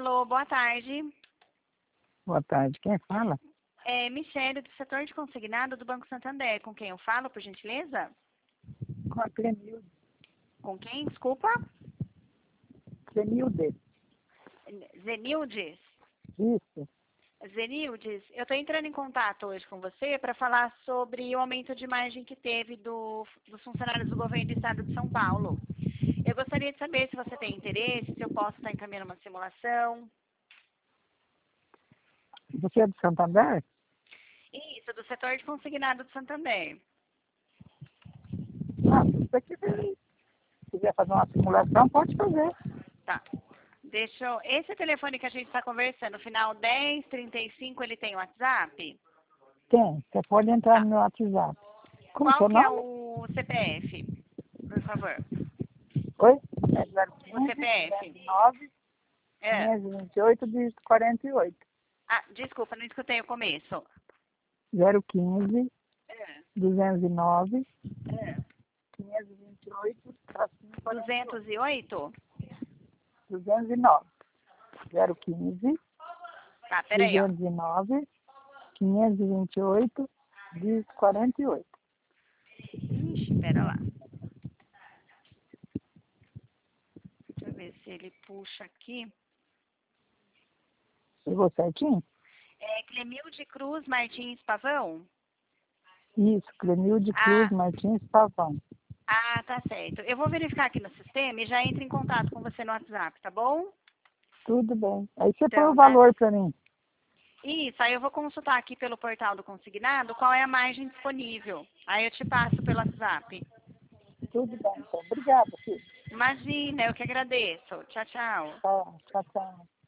Alô, boa tarde. Boa tarde. Quem fala? É Michele, do setor de consignado do Banco Santander. Com quem eu falo, por gentileza? Com a Clemilde. Com quem? Desculpa. Clemilde. Zenildes. Isso. Zenildes, eu estou entrando em contato hoje com você para falar sobre o aumento de margem que teve dos funcionários do governo do estado de São Paulo. Eu gostaria de saber se você tem interesse, se eu posso estar encaminhando uma simulação. Você é do Santander? Isso, do setor de consignado do Santander. Ah, se você quiser fazer uma simulação, pode fazer. Tá. Esse telefone que a gente está conversando, final 1035, ele tem WhatsApp? Tem. Você pode entrar Tá. no meu WhatsApp. Como Qual seu que é nome? o CPF, por favor? Oi? O CPF. 9 É. 528 dígito 48. Ah, desculpa, não escutei o começo. 015 209 É. 528 tracinho 48. 208? 209 015 Tá, peraí, ó. 209 528 dígito 48. Ixi, pera lá. Deixa eu ver se ele puxa aqui. Pegou certinho? É Clemilde Cruz Martins Pavão? Isso, Clemilde Cruz Ah, Martins Pavão. tá certo. Eu vou verificar aqui no sistema e já entro em contato com você no WhatsApp, tá bom? Tudo bem. Aí você põe o Então, tá. valor para mim. Isso, aí eu vou consultar aqui pelo portal do consignado qual é a margem disponível. Aí eu te passo pelo WhatsApp. Tudo bem, então. Obrigada, filho. Imagina, eu que agradeço. Tchau, tchau. Tchau, tchau, tchau.